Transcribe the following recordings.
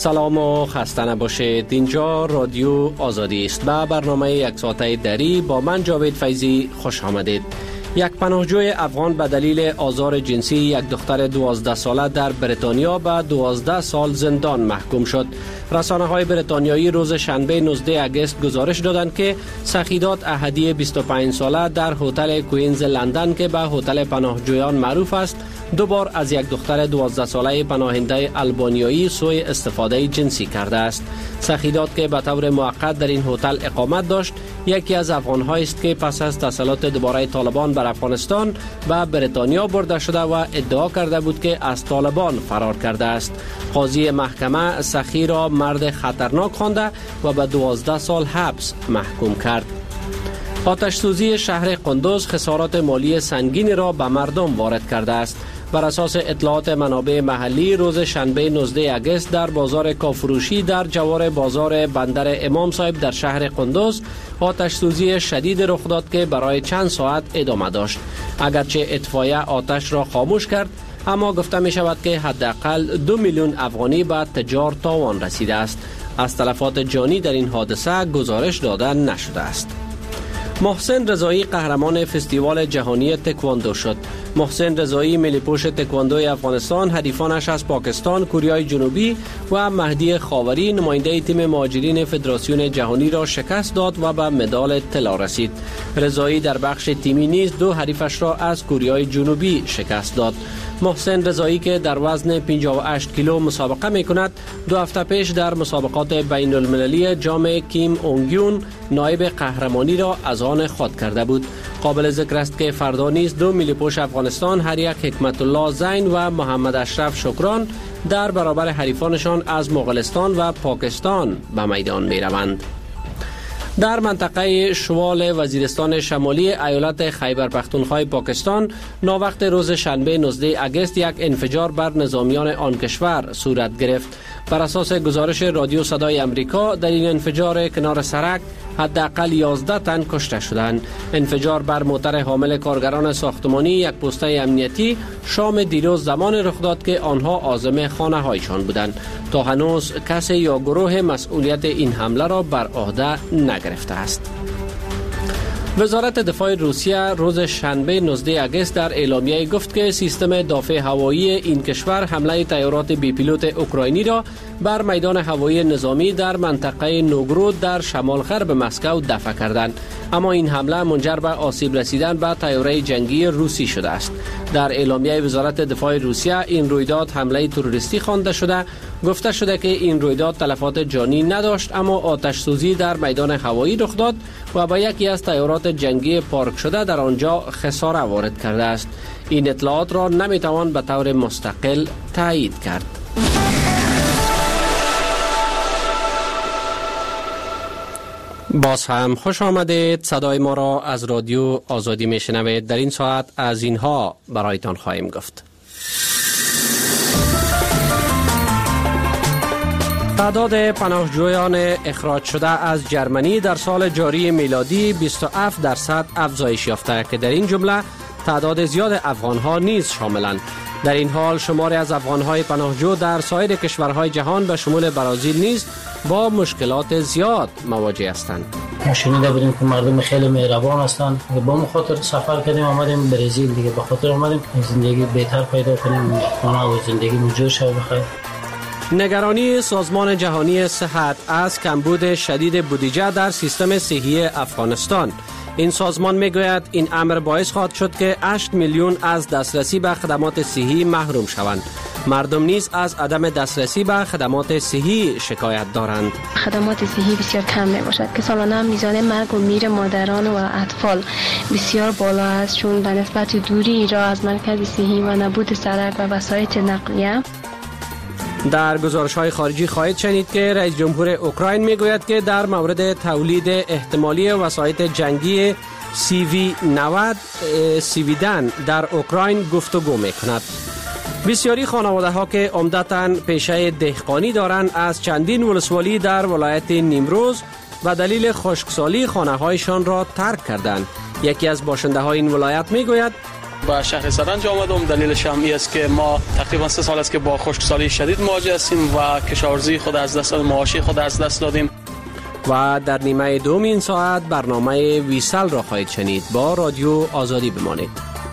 سلام و خسته نباشید. اینجا رادیو آزادی است. به برنامه یک ساعته دری با من جاوید فیضی خوش آمدید. یک پناهجوی افغان به دلیل آزار جنسی یک دختر 12 ساله در بریتانیا به 12 سال زندان محکوم شد. رسانه‌های بریتانیایی روز شنبه 19 اگست گزارش دادند که سخیدات احدی 25 ساله در هتل کوئینز لندن که به هتل پناهجویان معروف است، دوبار از یک دختر 12 ساله پناهنده آلبانیایی سوء استفاده جنسی کرده است. سخیدات که به طور موقت در این هتل اقامت داشت، یکی از افغان‌هایی است که پس از تسلط دوباره طالبان بر افغانستان به بریتانیا برده شده و ادعا کرده بود که از طالبان فرار کرده است. قاضی محکمه سخی را مرد خطرناک خوانده و به 12 سال حبس محکوم کرد. آتش سوزی شهر قندوز خسارات مالی سنگینی را به مردم وارد کرده است. بر اساس اطلاعات منابع محلی روز شنبه 19 اگست در بازار کافروشی در جوار بازار بندر امام صاحب در شهر قندوز آتش سوزی شدید رخ داد که برای چند ساعت ادامه داشت. اگرچه اطفایه آتش را خاموش کرد، اما گفته می شود که حداقل 2 میلیون افغانی به تجار تاوان رسیده است. از تلفات جانی در این حادثه گزارش داده نشده است. محسن رضایی قهرمان فستیوال جهانی تکواندو شد. محسن رضایی ملی‌پوش تکواندوی افغانستان حریفانش از پاکستان، کره جنوبی و مهدی خاوری نماینده تیم مهاجرین فدراسیون جهانی را شکست داد و به مدال طلا رسید. رضایی در بخش تیمی نیز دو حریفش را از کره جنوبی شکست داد. محسن رضایی که در وزن 58 کیلو مسابقه می کند، 2 هفته پیش در مسابقات بین المللی جام کیم اونگیون نایب قهرمانی را از آن خود کرده بود. قابل ذکر است که فردا نیز 2 ملی‌پوش افغانستان هر یک حکمت الله زین و محمد اشرف شکران در برابر حریفانشان از مغولستان و پاکستان به میدان می روند. در منطقه شمال وزیرستان شمالی ایالت خیبر پختونخوا پاکستان ناوقت روز شنبه 19 اگست یک انفجار بر نظامیان آن کشور صورت گرفت. بر اساس گزارش رادیو صدای امریکا در این انفجار کنار سرک حداقل 11 تن کشته شدند. انفجار بر موتر حامل کارگران ساختمانی یک پوسته امنیتی شام دیروز زمان رخ داد که آنها عازم خانه هایشان بودند. تا هنوز کسی یا گروه مسئولیت این حمله را بر عهده نگرفته است. وزارت دفاع روسیه روز شنبه 19 اگست در اعلامیه گفت که سیستم دفاع هوایی این کشور حمله طیارات بی پیلوت اوکراینی را بر میدان هوایی نظامی در منطقه نوگرود در شمال غرب مسکو دفع کردند، اما این حمله منجر به آسیب رسیدن به طیاره جنگی روسی شده است. در اعلامیه وزارت دفاع روسیه این رویداد حمله تروریستی خوانده شده. گفته شده که این رویداد تلفات جانی نداشت، اما آتش سوزی در میدان هوایی رخ داد و با یکی از طیارات جنگی پارک شده در آنجا خساره وارد کرده است. این اطلاعات را نمیتوان به طور مستقل تایید کرد. باز هم خوش آمدید. صدای ما را از رادیو آزادی میشنوید. در این ساعت از اینها برایتان خواهیم گفت. تعداد پناهجویان اخراج شده از جرمنی در سال جاری میلادی 27% افزایش یافته که در این جمله تعداد زیاد افغان‌ها نیز شاملند. در این حال شماری از افغان‌های پناهجو در سایر کشورهای جهان به شمول برزیل نیز با مشکلات زیاد مواجه هستند. ما شنیده بودیم که مردم خیلی مهربان هستند. با ما خاطر سفر کردیم آمدیم برزیل دیگه، به خاطر آمدیم زندگی بهتر پیدا کنیم، خانه و زندگی موجود شه بخیر. نگرانی سازمان جهانی صحت از کمبود شدید بودجه در سیستم صحی افغانستان. این سازمان میگوید این امر باعث خواهد شد که 8 میلیون از دسترسی به خدمات صحی محروم شوند. مردم نیز از عدم دسترسی به خدمات صحی شکایت دارند. خدمات صحی بسیار کم می باشد که سالانه میزان مرگ و میر مادران و اطفال بسیار بالا است، چون به نسبت دوری را از مرکز صحی و نبود سرک و وسایط نقلیه. در گزارش‌های خارجی خواهید شنید که رئیس جمهور اوکراین میگوید که در مورد تولید احتمالی وسایط جنگی CV-90 سیویدن در اوکراین گفتگو میکند. بسیاری خانواده ها که عمدتاً پیشه دهقانی دارند از چندین ولسوالی در ولایت نیمروز و دلیل خشکسالی خانه هایشان را ترک کردند. یکی از باشنده های این ولایت میگوید به شهر سرنج آمدم. دلیلش هم این است که ما تقریبا 3 سال است که با خشکسالی شدید مواجه هستیم و کشاورزی خود از دست دادیم، معاشی خود از دست دادیم. و در نیمه دوم این ساعت برنامه ویسل را خواهید شنید. با رادیو آزادی بمانید.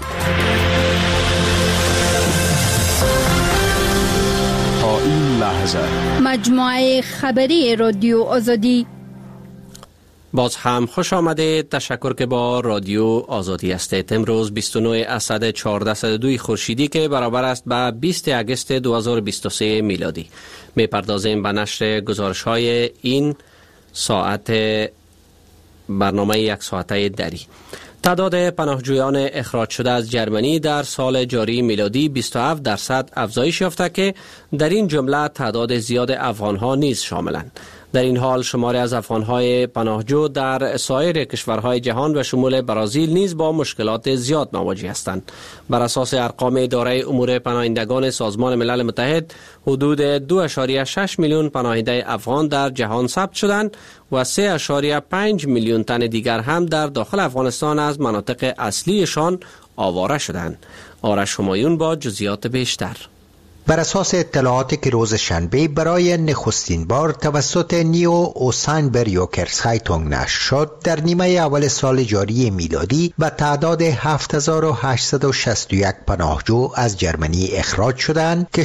تا این لحظه مجموعه خبری رادیو آزادی. باز هم خوش آمده. تشکر که با رادیو آزادی هستید. امروز 29 اسد 1402 خورشیدی که برابر است با 20 اگست 2023 میلادی. میپردازیم به نشر گزارش های این ساعت برنامه یک ساعته دری. تعداد پناهجویان اخراج شده از جرمنی در سال جاری میلادی 27% افزایش یافته که در این جمله تعداد زیاد افغان‌ها نیز شاملند. در این حال شماری از افغان‌های پناهجو در سایر کشورهای جهان و شمول برزیل نیز با مشکلات زیاد مواجه هستند. بر اساس ارقام اداره امور پناهندگان سازمان ملل متحد، حدود 2.6 میلیون پناهنده افغان در جهان ثبت شدند و 3.5 میلیون تن دیگر هم در داخل افغانستان از مناطق اصلیشان آواره شدند. آرش همایون با جزئیات بیشتر. بر اساس اطلاعاتی که روز شنبه برای نخستین بار توسط نیو اوساینبریوکرسایتونگ نشر شد، در نیمه اول سال جاری میلادی به تعداد 7861 پناهجو از جرمنی اخراج شدند که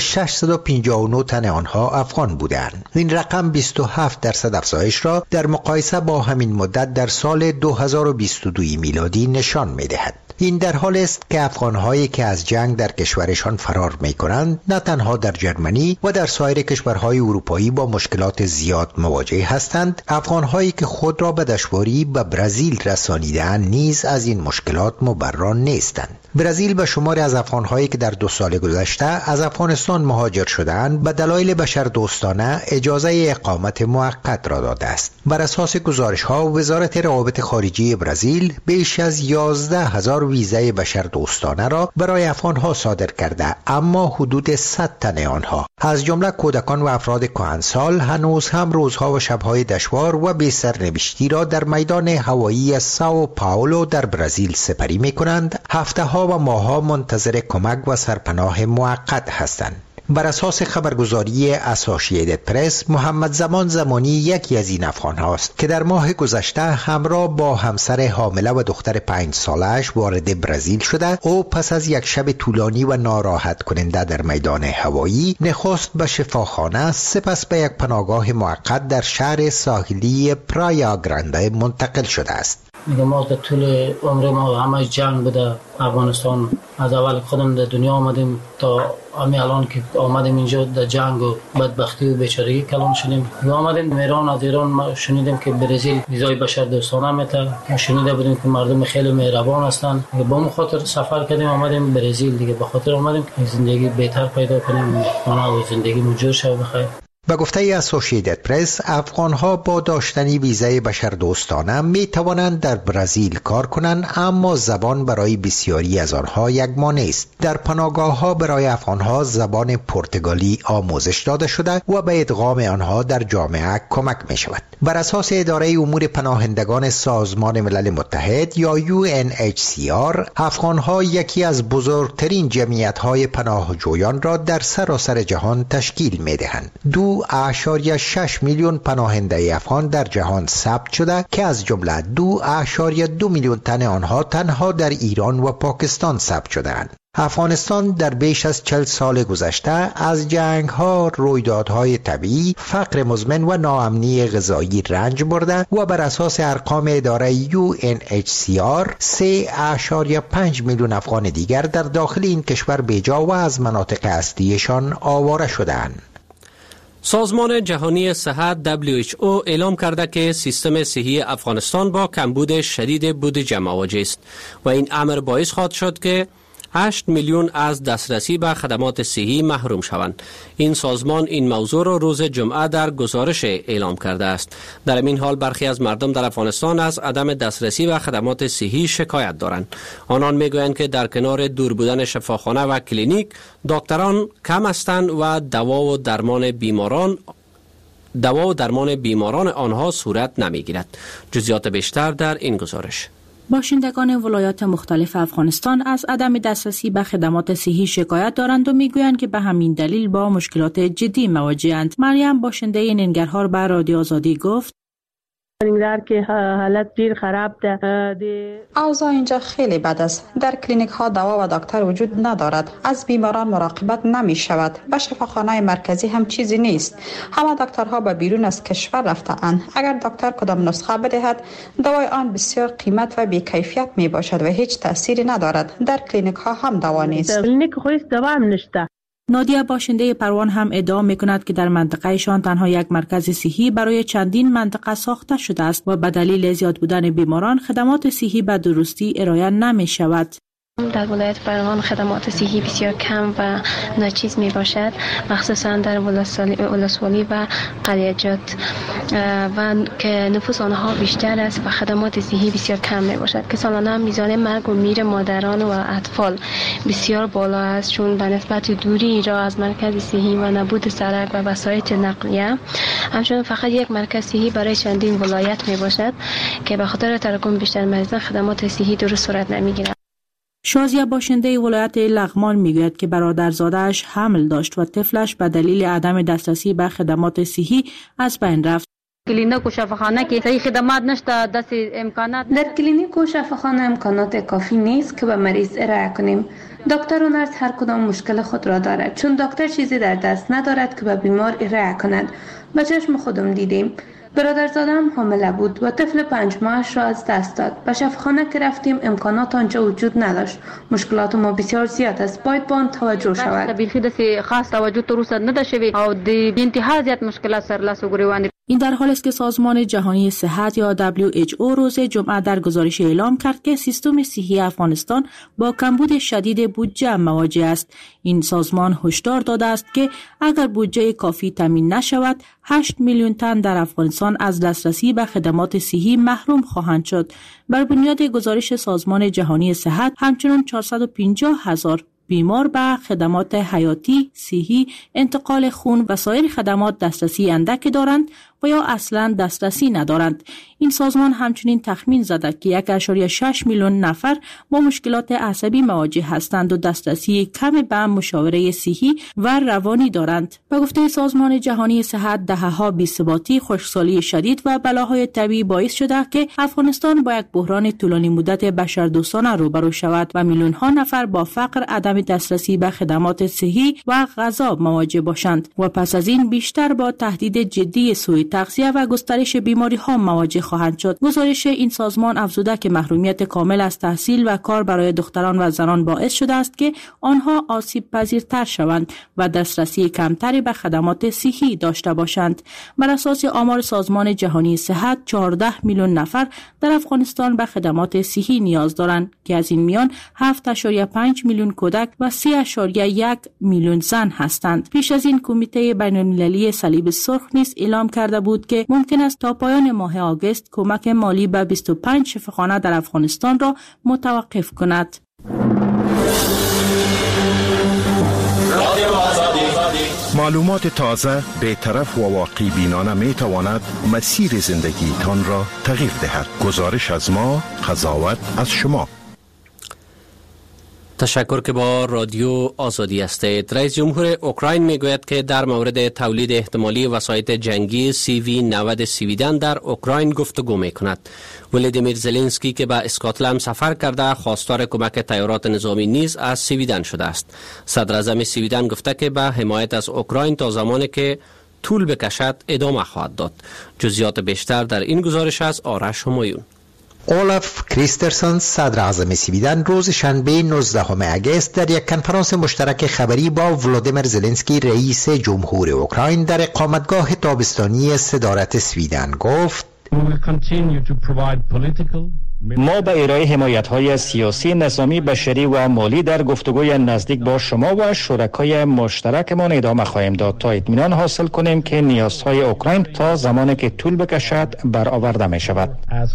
659 تن آنها افغان بودند. این رقم 27% افزایش را در مقایسه با همین مدت در سال 2022 میلادی نشان می‌دهد. این در حال است که افغان‌هایی که از جنگ در کشورشان فرار می‌کنند نه تنها در جرمنی و در سایر کشورهای اروپایی با مشکلات زیاد مواجه هستند، افغان‌هایی که خود را به دشواری به برزیل رسانیده‌اند نیز از این مشکلات مبرا نیستند. برزیل به شماری از افغان‌هایی که در 2 سال گذشته از افغانستان مهاجر شده‌اند به دلایل بشردوستانه اجازه اقامت موقت را داده است. بر اساس گزارش‌ها، وزارت روابط خارجه برزیل بیش از 11,000 ویزای بشردوستانه را برای افغان‌ها صادر کرده، اما حدود 100 تن آنها از جمله کودکان و افراد کهنسال هنوز هم روزها و شب‌های دشوار و بی سرنوشتی را در میدان هوایی ساو پائولو در برزیل سپری می‌کنند. هفته‌ها و ماه‌ها منتظر کمک و سرپناه موقت هستند. بر اساس خبرگزاری اسوسییتد پرس، محمد زمان زمانی یکی از این افغان هاست که در ماه گذشته همراه با همسر حامله و دختر 5 سالش وارد برزیل شده. او پس از یک شب طولانی و ناراحت کننده در میدان هوایی، نخست به شفاخانه، سپس به یک پناهگاه موقت در شهر ساحلی پرایا گرانده منتقل شده است. میگم ما در طول عمر ما همه جنگ بوده. افغانستان از اول خودم در دنیا آمدیم تا همین الان که آمدیم اینجا در جنگ و بدبختی و بیچارگی کلان شدیم. آمدیم ایران، از ایران ما شنیدیم که برزیل ویزای بشردوستانه میده. ما شنیده بودیم که مردم خیلی مهربان هستند. با اون خاطر سفر کردیم آمدیم برزیل دیگه، به خاطر آمدیم زندگی بهتر پیدا کنیم، خانه و زندگی مجور شه بخیر. به گفته اسوسییتد پرس، افغان‌ها با داشتن ویزای بشردوستانه می توانند در برزیل کار کنند، اما زبان برای بسیاری از آنها یکمانه است. در پناهگاه‌ها برای افغان‌ها زبان پرتغالی آموزش داده شده و به ادغام آنها در جامعه کمک می شود. بر اساس اداره امور پناهندگان سازمان ملل متحد یا UNHCR، افغان‌ها یکی از بزرگترین جمعیت‌های پناهجویان را در سراسر جهان تشکیل می‌دهند. 2.6 میلیون پناهنده افغان در جهان ثبت شده که از جمله 2.2 میلیون تن آنها تنها در ایران و پاکستان ثبت شده‌اند. افغانستان در بیش از 40 سال گذشته از جنگ‌ها، رویدادهای طبیعی، فقر مزمن و ناامنی غذایی رنج برده و بر اساس ارقام اداره UNHCR 3.5 میلیون افغان دیگر در داخل این کشور بیجا و از مناطق اصلیشان آواره شده‌اند. سازمان جهانی صحت WHO اعلام کرده که سیستم صحی افغانستان با کمبود شدید بودجه مواجه است و این امر باعث خواهد شد که 8 میلیون از دسترسی به خدمات صحی محروم شوند. این سازمان این موضوع را روز جمعه در گزارش اعلام کرده است. در این حال برخی از مردم در افغانستان از عدم دسترسی به خدمات صحی شکایت دارند. آنان میگویند که در کنار دور بودن شفاخانه و کلینیک، دکتران کم هستند و دوا و درمان بیماران آنها صورت نمیگیرد. جزئیات بیشتر در این گزارش. باشندگان ولایات مختلف افغانستان از عدم دسترسی به خدمات صحی شکایت دارند و میگویند که به همین دلیل با مشکلات جدی مواجه‌اند. مریم باشنده ننگرهار به رادیو آزادی گفت: ننگرهار که حالت دیر خراب ده. اوضاع اینجا خیلی بد است. در کلینیک ها دوا و دکتر وجود ندارد. از بیماران مراقبت نمی شود. به شفاخانه مرکزی هم چیزی نیست. همه دکترها به بیرون از کشور رفته‌اند. اگر دکتر کدام نسخه بدهد، دوای آن بسیار قیمت و بی‌کیفیت می باشد و هیچ تأثیری ندارد. در کلینیک ها هم دوا نیست. کلینیک خودش دوا هم نشته. نادیه باشنده پروان هم ادعا می‌کند که در منطقه‌شان تنها یک مرکز صحی برای چندین منطقه ساخته شده است و به دلیل زیاد بودن بیماران خدمات صحی به درستی ارائه نمی‌شود. در ولایت پروان خدمات صحی بسیار کم و ناچیز می باشد، مخصوصا در ولسوالی و قریجات و که نفوس آنها بیشتر است و خدمات صحی بسیار کم می باشد که سالانه میزان مرگ و میر مادران و اطفال بسیار بالا است، چون به نسبت دوری را از مرکز صحی و نبود سرک و وسایط نقلیه. همچنین فقط یک مرکز صحی برای چندین ولایت می باشد که به خاطر تراکم بیشتر مریضان خدمات صحی درست صورت نمیگیرد. شازیه باشنده ولایت لغمان میگوید که برادرزاده‌اش حمل داشت و طفلش به دلیل عدم دسترسی به خدمات صحی از بین رفت. کلینیک و شفاخانه که صحیح خدمات نشته، دست امکانات در کلینیک و شفاخانه امکانات کافی نیست که به مریض ارائه کنیم. دکتر و نرس هر کدام مشکل خود را دارد، چون دکتر چیزی در دست ندارد که به بیمار ارائه کند. به چشم خودم دیدیم. برادرزادم حامله بود و طفل 5 ماهش را از دست داد. به شفاخانه که رفتیم امکانات آنجا وجود نداشت. مشکلات ما بسیار زیاد است. باید به آن توجه شود. بیخی دست خاص توجه تروس نداشته او د انتها زیاد مشکلات سر لاس و گریوان. این در حالی است که سازمان جهانی صحت یا WHO روز جمعه در گزارش اعلام کرد که سیستم صحی افغانستان با کمبود شدید بودجه مواجه است. این سازمان هشدار داده است که اگر بودجه کافی تامین نشود، 8 میلیون تن در افغانستان از دسترسی به خدمات صحی محروم خواهند شد. بر بنیاد گزارش سازمان جهانی صحت، همچنین 450,000 بیمار به خدمات حیاتی، صحی، انتقال خون و سایر خدمات دسترسی اندک دارند و یا اصلا دسترسی ندارند. این سازمان همچنین تخمین زده که 1.6 میلیون نفر با مشکلات عصبی مواجه هستند و دسترسی کم به مشاوره صحی و روانی دارند. به گفته سازمان جهانی صحت، دهه‌ها بی‌ثباتی، خشکسالی شدید و بلاهای طبیعی باعث شده که افغانستان با یک بحران طولانی مدت بشردوستانه روبرو شود و میلیون‌ها نفر با فقر، عدم دسترسی به خدمات صحی و غذا مواجه باشند و پس از این بیشتر با تهدید جدی سوء تغذیه و گسترش بیماری‌ها مواجه خواهند شد. گزارش این سازمان افزوده که محرومیت کامل از تحصیل و کار برای دختران و زنان باعث شده است که آنها آسیب پذیرتر شوند و دسترسی کمتری به خدمات صحی داشته باشند. بر اساس آمار سازمان جهانی صحت، 14 میلیون نفر در افغانستان به خدمات صحی نیاز دارند که از این میان 7.5 میلیون کودک و 3.1 میلیون زن هستند. پیش از این کمیته بین‌المللی صلیب سرخ نیز اعلام کرده بود که ممکن است تا پایان ماه آگوست کمک مالی به 25 شفاخانه در افغانستان را متوقف کند. معلومات تازه، بی‌طرف و واقعی بینانه می تواند مسیر زندگی تان را تغییر دهد. گزارش از ما، قضاوت از شما. تشکر که با رادیو آزادی هستید. رئیس جمهور اوکراین میگوید که در مورد تولید احتمالی وسایط جنگی CV-90 سویدن در اوکراین گفتگو میکند. ولادیمیر زلنسکی که به اسکاتلند سفر کرده خواستار کمک تیارات نظامی نیز از سویدن شده است. صدر اعظم سویدن گفته که به حمایت از اوکراین تا زمانی که طول بکشد ادامه خواهد داد. جزئیات بیشتر در این گزارش از آرش همایون. اولاف کریسترسن، صدر اعظم سویدن، روز شنبه 19 اگست در یک کنفرانس مشترک خبری با ولادیمیر زلنسکی رئیس جمهور اوکراین در اقامتگاه تابستانی صدارت سویدن گفت: ما به ارائه حمایت‌های سیاسی، نظامی، بشری و مالی در گفتگوی نزدیک با شما و شرکای مشترکمان ادامه خواهیم داد تا اطمینان حاصل کنیم که نیازهای اوکراین تا زمانی که طول بکشد برآورده می شود.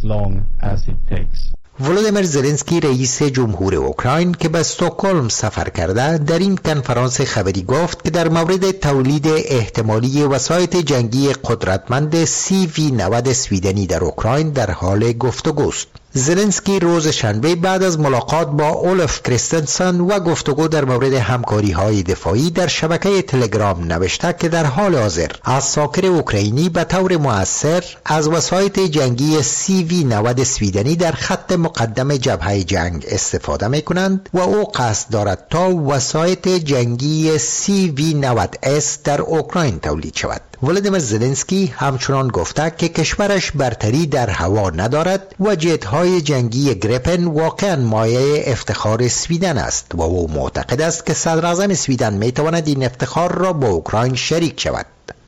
ولادیمیر زلنسکی رئیس جمهور اوکراین که به استکهلم سفر کرده در این کنفرانس خبری گفت که در مورد تولید احتمالی وسایط جنگی قدرتمند CV-90 سویدنی در اوکراین در حال گفتگوست. زلنسکی روز شنبه بعد از ملاقات با اولف کریستنسن و گفتگو در مورد همکاری‌های دفاعی در شبکه تلگرام نوشته که در حال حاضر از ساکر اوکراینی به طور مؤثر از وسایط جنگی CV-90 سویدنی در خط مقدم جبهه جنگ استفاده می‌کنند و او قصد دارد تا وسایط جنگی CV-90S در اوکراین تولید شود. ولادیمیر زلنسکی همچنان گفته که کشورش برتری در هوا ندارد و جت‌های جنگی گریپن واقعاً مایه افتخار سویدن است و او معتقد است که صدراعظم سویدن میتواند این افتخار را با اوکراین شریک شود.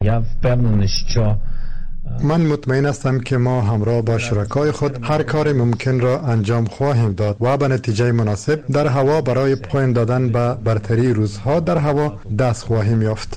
من مطمئن هستم که ما همراه با شرکای خود هر کار ممکن را انجام خواهیم داد و به نتیجه مناسب در هوا برای پایان دادن به برتری روزها در هوا دست خواهیم یافت.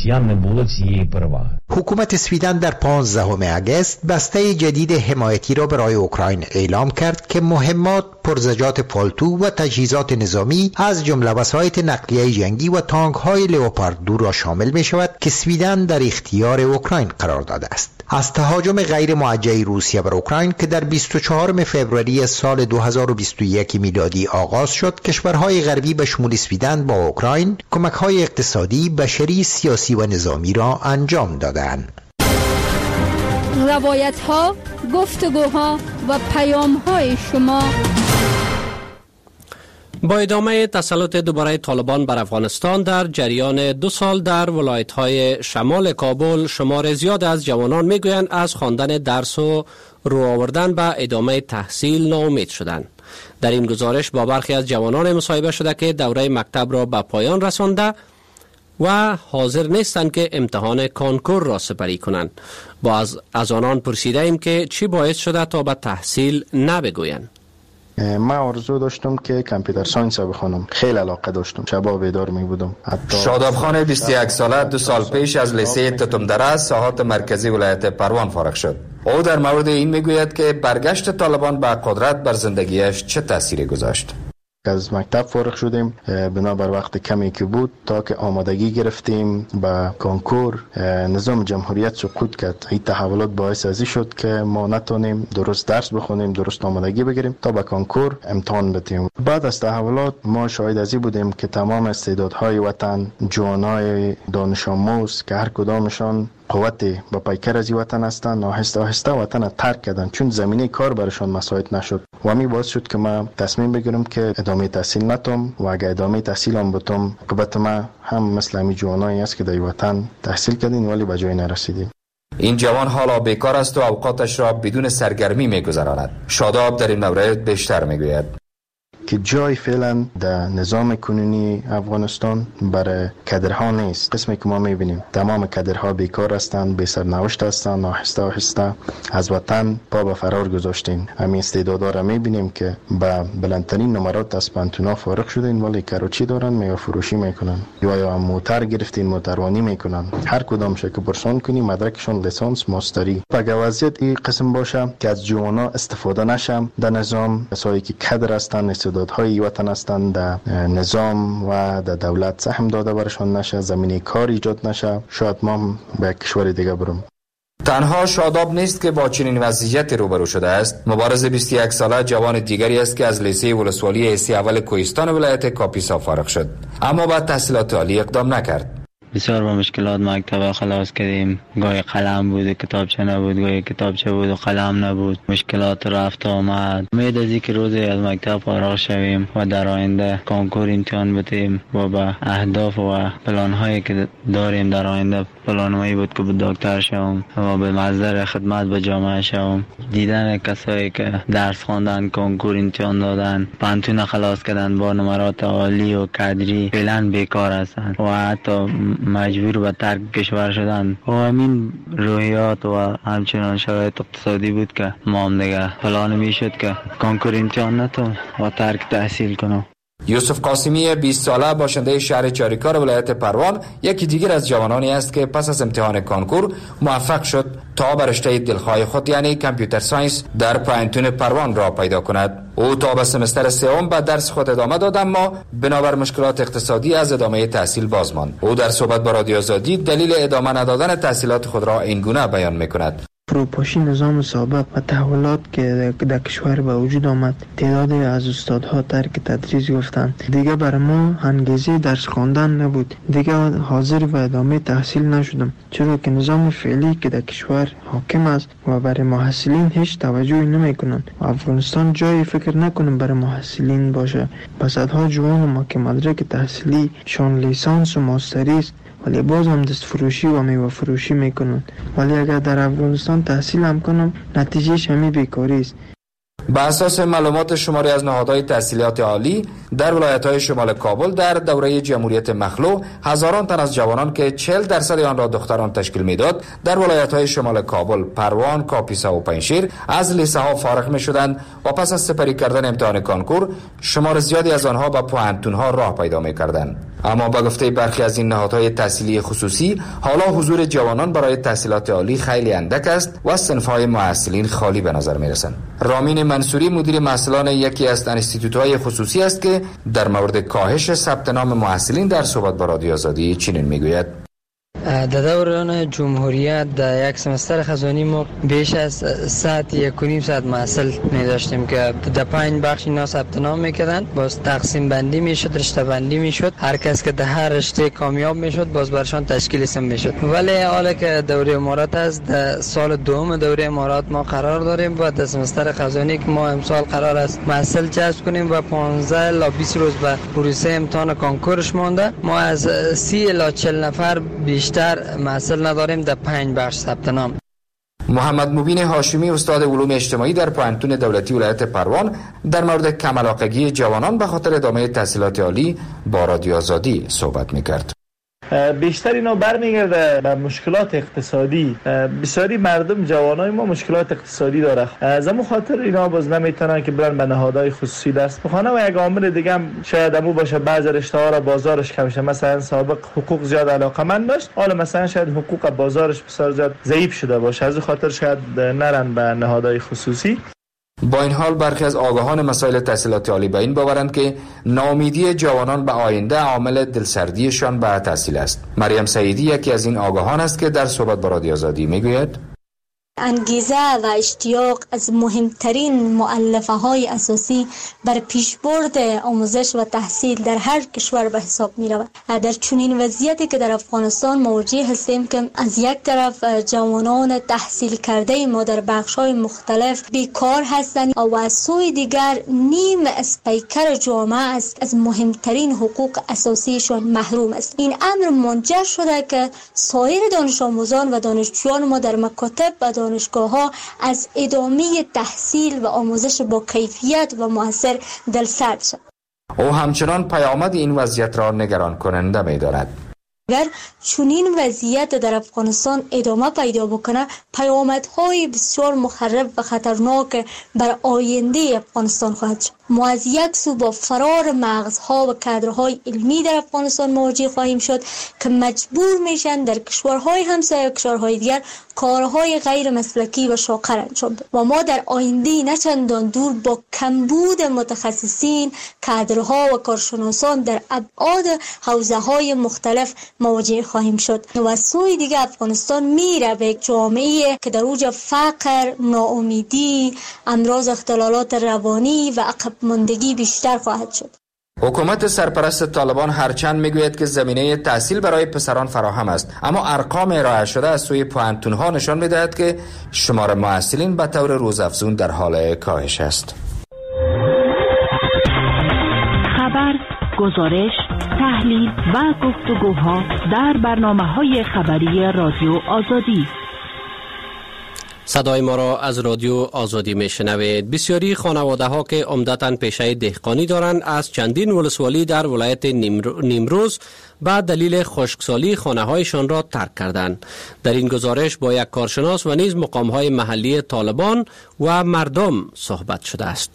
حکومت سویدن در 15 اگست بسته جدید حمایتی را برای اوکراین اعلام کرد که مهمات، پرزجات پالتو و تجهیزات نظامی از جمله وسایط نقلیه جنگی و تانک‌های لئوپارد 2 را شامل می شود که سویدن در اختیار اوکراین قرار داده است. از تهاجم غیر موجه روسیه بر اوکراین که در 24 فوریه سال 2021 میلادی آغاز شد، کشورهای غربی به شمول سویدن با اوکراین کمک‌های اقتصادی، بشری، سیاسی و نظامی را انجام دادند. روایت‌ها، گفتگوها و پیام‌های شما. با ادامه تسلط دوباره طالبان بر افغانستان در جریان 2 سال در ولایت‌های شمال کابل، شمار زیاد از جوانان میگویند از خواندن درس و رو آوردن به ادامه تحصیل ناامید شدند. در این گزارش با برخی از جوانان مصاحبه شده که دوره مکتب را به پایان رسانده و حاضر نیستند که امتحان کنکور را سپری کنند. با از آنان پرسیده ایم که چی باعث شده تا به تحصیل نبگویند. من آرزو داشتم که کامپیوتر ساینس بخونم، خیلی علاقه داشتم، شبا بیدار می بودم. شاداب خان 21 ساله 2 سال پیش از لیسه تتمدره ساحات مرکزی ولایت پروان فارغ شد. او در مورد این میگوید که برگشت طالبان به قدرت بر زندگیش چه تأثیری گذاشت. از مکتب فارغ شدیم، بنابر وقت کمی که بود تا که آمادگی گرفتیم به کنکور، نظام جمهوریت سقوط کرد. این تحولات باعث ازی شد که ما نتونیم درست درس بخونیم، درست آمادگی بگیریم تا به کنکور امتحان بدیم. بعد از تحولات ما شاهد ازی بودیم که تمام استعدادهای وطن، جوانای دانش آموز که هر کدامشان قوتی با پیکر از وطن هستند، آهسته آهسته وطن ترک کردن چون زمینه کار برشان مساعد نشد و همین باعث شد که من تصمیم بگیرم که ادامه تحصیل نتم و اگه ادامه تحصیلم بتم که من هم مثل همین جوانایی است که در وطن تحصیل کردین ولی به جای نرسیدیم. این جوان حالا بیکار است و اوقاتش را بدون سرگرمی میگذراند. شاداب در این مورد بیشتر میگوید که جای فعلا در نظام کنونی افغانستان برای کادرها نیست. قسمی که ما میبینیم تمام کادرها بیکار هستند، بی سرنوشت هستند، آهسته آهسته از وطن پا به فرار گذاشتین. همین استعدادا را میبینیم که با بلندترین نمرات از پانتونا فارغ شدین ولی کراچی دارن، میوه فروشی میکنن یا موتر گرفتین، موتروانی میکنن. هر کدام که پرسان کنی مدرکشون لیسانس ماستری. اگه وضعیت این قسم باشه که از جوانا استفاده نشه در نظام، کسایی که کادر هستند، استعدادهای وطن هستند، در نظام و در دولت سهم داده برشان نشه، زمینه کار ایجاد نشه، شاید ما به کشور دیگه برم. تنها شاداب نیست که با چنین وضعیتی روبرو شده است. مبارز 21 ساله جوان دیگری است که از لیسه ولسوالی حسی اول کوهستان ولایت کاپیسا فارغ شد، اما بعد تحصیلات عالی اقدام نکرد. بسیار با مشکلات مکتب خلاص کردیم. گاهی قلم بود و کتابچه نبود، گاهی کتابچه بود و قلم نبود. مشکلات رفت آمد. امید از اینکه روزی از مکتب فارغ شویم و در آینده کنکور امتحان بدیم و به اهداف و پلان‌هایی که داریم در آینده، پلان‌هایی بود که به دکتر شوم و به مصدر خدمت به جامعه شوم. دیدن کسایی که درس خواندن، کنکور امتحان دادن، پانتون خلاص کردن با نمرات عالی و کادری، فعلا بیکار هستند و حتی مجبور به ترک کشور شدن و همین روحیات و همچنان شرایط اقتصادی بود که ما هم دیگه پلان می شد که کنکور امتحان نتم و ترک تحصیل کنم. یوسف قاسمی 20 ساله باشنده شهر چاریکار ولایت پروان یکی دیگر از جوانانی است که پس از امتحان کنکور موفق شد تا به رشته دلخواه خود یعنی کامپیوتر ساینس در پایتون پروان را پیدا کند. او تا به سمستر سوم به درس خود ادامه داد اما بنابر مشکلات اقتصادی از ادامه تحصیل باز ماند. او در صحبت با رادیو آزادی دلیل ادامه ندادن تحصیلات خود را این گونه بیان می‌کند. فروپاشی نظام سابق و تحولات که در کشور به وجود آمد، تعدادی از استادها ترک تدریس گفتند. دیگه برای ما انگیزه درس خواندن نبود. دیگه حاضر به ادامه تحصیل نشدم، چرا که نظام فعلی که در کشور حاکم است و برای محصلین هیچ توجهی نمیکنند. افغانستان جای فکر نکنم برای محصلین باشه. صدها جوان ما که مدرک تحصیلی شان لیسانس و ماستری است، ولی باز هم دست فروشی و میوه فروشی میکنن. ولی اگر در افغانستان تحصیل هم کنم، نتیجهش همین بیکاری است. به اساس معلومات شماری از نهادهای تحصیلات عالی در ولایت‌های شمال کابل در دوره جمهوریت مخلوع هزاران تن از جوانان که 40% آن را دختران تشکیل میداد در ولایت‌های شمال کابل، پروان، کاپیسا و پنجشیر از لیسه ها فارغ میشدند و پس از سپری کردن امتحان کانکور شمار زیادی از آنها به پوهنتون‌ها راه پیدا می‌کردند. اما به گفته برخی از این نهادهای تحصیلی خصوصی، حالا حضور جوانان برای تحصیلات عالی خیلی اندک است و صنف‌های محصلین خالی به نظر می‌رسند. رامین منصوری مدیر محصلان یکی از انستیتوت‌های خصوصی است که در مورد کاهش ثبت نام محصلین در صحبت با رادیو آزادی چنین میگوید: در دوران جمهوریت در یک سمستر خزانی ما بیش از 1.5 ساعت محصل می داشتیم که در 5 بخش اینا ثبت نام میکردند. باز تقسیم بندی میشد، رشته بندی میشد. هر کس که در هر رشته کامیاب میشد باز برشان تشکیل اسم میشد. ولی حالا که دوره امارات است، در سال دوم دوره امارات ما قرار داریم و در سمستر خزانی که ما امسال قرار است محصل جذب کنیم و 15 تا 20 روز به پروسه امتحان کانکورش مانده. ما از 30 الی 40 نفر بیشتر محصل نداریم در 5 بخش ثبت نام. محمد مبین هاشمی استاد علوم اجتماعی در پوهنتون دولتی ولایت پروان در مورد کم علاقگی جوانان به خاطر ادامه تحصیلات عالی با رادیو آزادی صحبت می‌کرد. بیشتر اینا برمیگرده به مشکلات اقتصادی. بسیاری مردم جوانای ما مشکلات اقتصادی داره. از همون خاطر اینا باز نمیتونن که برن به نهادهای خصوصی دست بخونه و یک عامل دیگه هم شاید همون باشه، بعضی رشته‌ها را بازارش کم شه. مثلا سابق حقوق زیاد علاقه‌مند داشت، حالا مثلا شاید حقوق بازارش بسیار زیاد ضعیف شده باشه، از خاطر شاید نرن به نهادهای خصوصی. با این حال برخی از آگاهان مسائل تحصیلات عالی به این باورند که ناامیدی جوانان به آینده عامل دلسردیشان به تحصیل است. مریم سعیدی یکی از این آگاهان است که در صحبت با رادیو آزادی میگوید: انگیزه و اشتیاق از مهمترین مؤلفه های اساسی بر پیشبرد آموزش و تحصیل در هر کشور به حساب می رود. در چنین وضعیتی که در افغانستان مواجه هستیم که از یک طرف جوانان تحصیل کرده ما در بخش های مختلف بیکار هستند و از سوی دیگر نیم از پیکر جامعه است از مهمترین حقوق اساسیشان محروم است. این امر منجر شده که سایر دانش آموزان و دانشجویان ما در مکاتب و دانشگاه‌ها از ادامه تحصیل و آموزش با کیفیت و مؤثر دلسرد شد. او همچنان پیامد این وضعیت را نگران کننده می‌داند. اگر چنین وضعیت در افغانستان ادامه پیدا بکنه، پیامدهای بسیار مخرب و خطرناک بر آینده افغانستان خواهد شد. ما از یک سو با فرار مغزها و کادرهای علمی در افغانستان مواجه خواهیم شد که مجبور میشن در کشورهای همسایه و کشورهای دیگر کارهای غیر مسلکی و شاقر انجام بدن و ما در آینده نه چندان دور با کمبود متخصصین، کادرها و کارشناسان در ابعاد حوزه‌های مختلف مواجه خواهیم شد و از سوی دیگر افغانستان میره به یک جامعه که در اوج فقر، ناامیدی، امراض، اختلالات روانی و عقب ماندگی بیشتر خواهد شد. حکومت سرپرست طالبان هرچند میگوید که زمینه تحصیل برای پسران فراهم است، اما ارقام ارائه شده از سوی پوهنتون‌ها نشان می‌دهد که شمار محصلین به طور روزافزون در حال کاهش است. خبر، گزارش، تحلیل و گفتگوها در برنامه‌های خبری رادیو آزادی. صدای ما را از رادیو آزادی میشنوید. بسیاری خانواده ها که عمدتاً پیشه دهقانی دارند از چندین ولسوالی در ولایت نیمروز به دلیل خشکسالی خانه هایشان را ترک کردند. در این گزارش با یک کارشناس و نیز مقام های محلی طالبان و مردم صحبت شده است.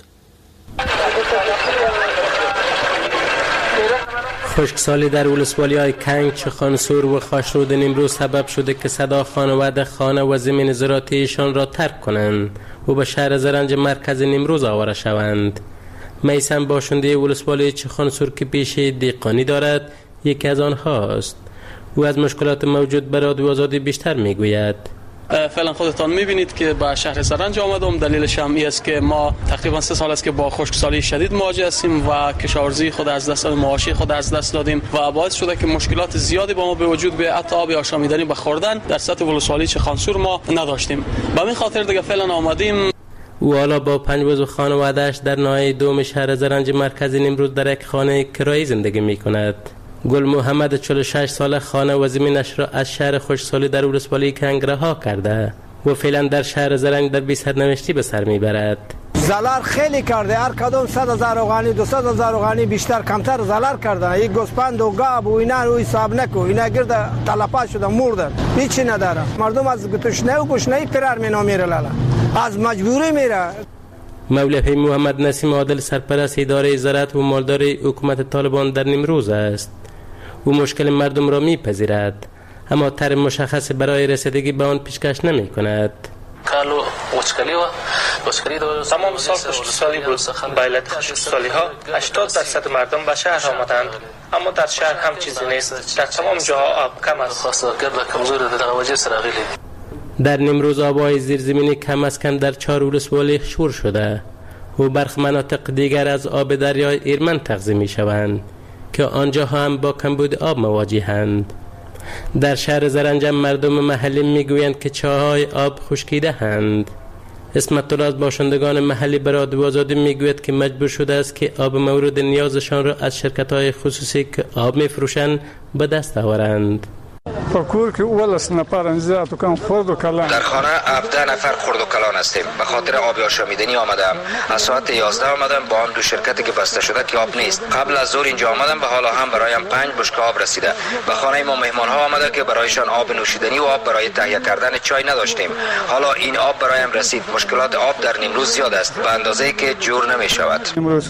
خشکسالی در ولسوالی‌های کنگ، چخانسور و خاشرود نیمروز سبب شده که صدا خانواده خانه و زمین زراعتیشان را ترک کنند و به شهر زرنج مرکز نیمروز آواره شوند. میثم باشنده ولسوالی چخانسور که پیشه دهقانی دارد یکی از آنهاست. او از مشکلات موجود بر رادیو آزادی بیشتر میگوید. فعلا خودتان میبینید که به شهر زرنج آمدم. دلیلش هم این است که ما تقریبا 3 سال است که با خشکسالی شدید مواجه هستیم و کشاورزی خود از دست دادیم، معاشی خود از دست دادیم و باعث شده که مشکلات زیادی با ما به وجود بیاید. حتی آب آشامیدنی به خوردن در سطح ولسوالی خانسور ما نداشتیم. به همین خاطر دیگه فعلا آمدیم. او حالا با 5 عضو خانواده‌اش در ناحیه دوم شهر زرنج مرکزی نیمروز در یک خانه کرایی زندگی می‌کند. گل محمد 46 ساله خانه و زمینش را از شهر خشکسالی در ولسوالی کنگ رها کرده و فعلا در شهر زرنج در بی سرنوشتی به سر میبرد. زلال خیلی کرده، هر کدوم 100,000 غانی 200,000 غانی بیشتر کمتر زلال کرده. این گوسپند و گاب و اینا رو حساب نکو، اینا گرد تلفات شده مردن، هیچی نداره. مردم از تشنه و گشنه فرار میره لالا، از مجبوری میره. مولوی محمد نسیم عادل سرپرست اداره زراعت و مالداری حکومت طالبان در نیمروز است. او مشکل مردم را میپذیرد اما طرح مشخص برای رسیدگی به آن پیشکش نمی کند. تمام سال خشکسالی بود. به علت خشکسالی ها 80% مردم به شهر آمدند، اما در شهر هم چیزی نیست. در تمام جاها آب کم است. در نیمروز آبهای زیرزمینی کم از کم در 4 ولسوالی شور شده و برخی مناطق دیگر از آب دریای ایرمن تغذیه می شوند که آنجا هم با کمبود آب مواجهند. در شهر زرنج مردم محلی میگویند که چاهای آب خشکیده هستند. اسمت الله از باشندگان محلی برای رادیو آزادی میگوید که مجبور شده است که آب مورد نیازشان را از شرکت‌های خصوصی که آب میفروشند به دست آورند. در خانه 17 نفر خرد و کلان هستیم. به خاطر آب آشامیدنی آمدم. از ساعت 11 آمدم با آن 2 شرکتی که بسته شده که آب نیست. قبل از ظهر اینجا آمدم و حالا هم برایم 5 بشکه آب رسیده. به خانه ما مهمان ها آمده که برایشان آب نوشیدنی و آب برای تهیه کردن چای نداشتیم. حالا این آب برایم رسید. مشکلات آب در نیمروز زیاد است به اندازه‌ای که جور نمی شود.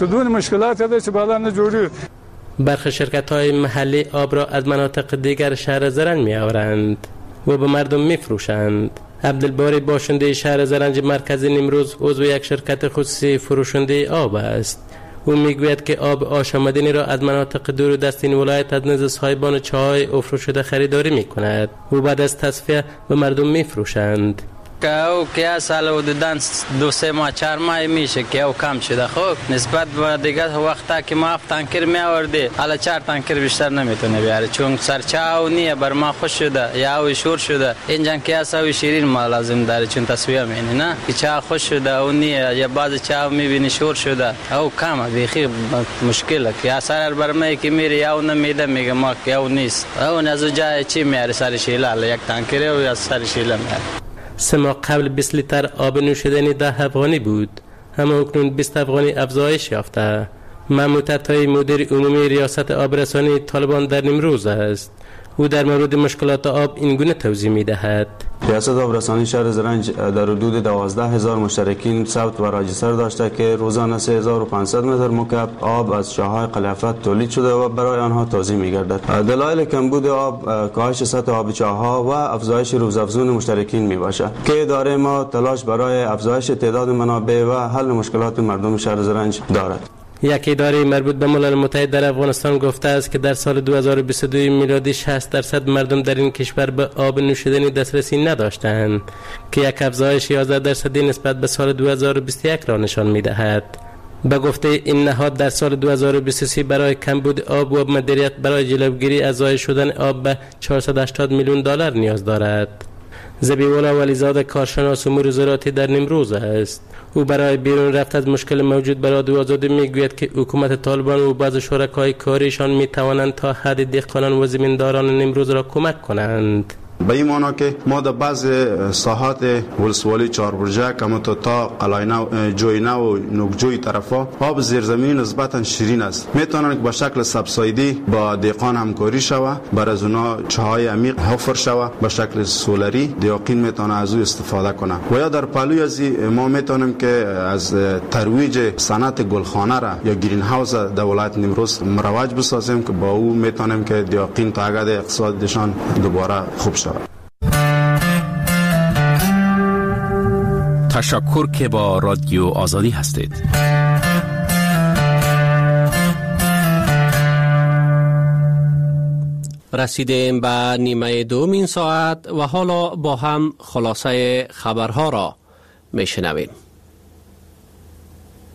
برخی شرکت‌های محلی آب را از مناطق دیگر شهر زرنج می‌آورند و به مردم می‌فروشند. عبدالباری باشنده شهر زرنج مرکزی نیمروز عضو یک شرکت خصوصی فروشنده آب است. او میگوید که آب آشامیدنی را از مناطق دور دست این ولایت از نزد صاحبان چاهای افروشده خریداری می‌کند و بعد از تصفیه به مردم می‌فروشند. که سال حدوداً 2-3 ماه 4 ماه میشه که او کم شده. خب نسبت به دیگه وقتا که ما 7 تانکر می آوردی حالا 4 تانکر بیشتر نمیتونه بیاره چون سرچاو نیه بر ما خوش شده یا او شور شده. اینجا که اساوی شیرین ما لازم داره چون تصویه مینی نه که چا خوش شده او نیه یا بعض چا میبینی شور شده او کم بیخی مشکله که اثر بر ما که میره یا نمیده میگه ما که او نیست او نزو جای چی میاره سر شیله یک تانکر او یا سر شیله میاره. 3 ماه قبل 20 لیتر آب نوشیدنی 10 افغانی بود، اما اکنون 20 افغانی افزایش یافته. محمود عطایی مدیر عمومی ریاست آبرسانی طالبان در نیمروز است. او در مورد مشکلات آب این گونه توضیح می‌دهد. ریاست آبرسانی شهر زرنج در حدود 12,000 مشترکین ثبت و راجستر داشته که روزانه 3500 متر مکعب آب از چاهای قلیافت تولید شده و برای آنها توزیع می‌گردد. دلایل کمبود آب کاهش سطح آب چاها و افزایش روزافزون مشترکین میباشد که اداره ما تلاش برای افزایش تعداد منابع و حل مشکلات مردم شهر زرنج دارد. یک اداره مربوط به ملل متحد در افغانستان گفته است که در سال 2022 میلادی 60% مردم در این کشور به آب نوشیدنی دسترسی نداشتند که یک افزایش 11% نسبت به سال 2021 را نشان می‌دهد. به گفته این نهاد در سال 2023 برای کمبود آب و مدیریت برای جلوگیری از ضایع شدن آب به 480 میلیون دلار نیاز دارد. ذبیح‌الله ولیزاده کارشناس امور زراعتی در نیمروز است. او برای بیرون رفت از مشکل موجود برای رادیو آزادی میگوید که حکومت طالبان و بعض شرکای کاریشان میتوانند تا حد دهقانان و زمینداران نیمروز را کمک کنند. به این معنا که ما در بعض ساحات ولسوالی چاربرجک اما تا قلاینا جوینا و نوکجوی طرفا آب زیرزمینی نسبتا شیرین است. میتونن که به شکل سبسایدی با دهقان همکاری شوه، بر از اونا چاهای عمیق حفر شوه به شکل سولری دیاقین میتونه از او استفاده کنه و یا در پهلوی از ما میتونیم که از ترویج صنعت گلخانه را یا گرین هاوس در ولایت نیمروز مروج بسازیم که با او میتونیم که دیاقین تا حد اقتصادشان دوباره خوب شود. تشکر که با رادیو آزادی هستید. رسیدیم به نیمه دوم این ساعت و حالا با هم خلاصه خبرها را میشنویم.